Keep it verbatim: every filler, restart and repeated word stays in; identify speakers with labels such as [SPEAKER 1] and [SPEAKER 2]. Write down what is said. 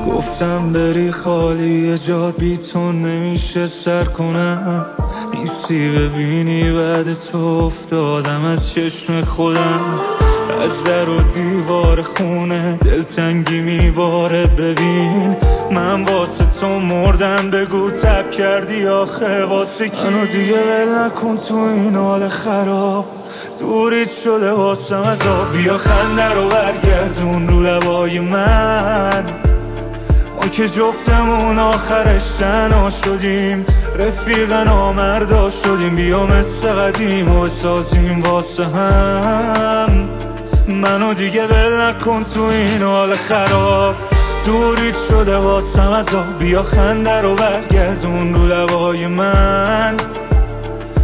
[SPEAKER 1] گفتم بری خالی جا بی تو نمیشه سر کنم، نیستی ببینی بعد تو افتادم از چشم خودم. از در و دیوار خونه دلتنگی میباره، ببین من واسه تو مردم، بگو تب کردی آخه واسه کی؟ منو دیگه ول نکن تو این حال خراب، دوریت شده واسم از آب. بیا خنده رو برگردون رو لبای من، ما که جفتمون آخرش تنها شدیم، رفیق نامردا شدیم. بیا مثل قدیم و سازیم واسه هم، منو دیگه ول نکن تو این حال خراب، دوریت شده واسم از آب. بیا خنده رو برگردون رو لبای من.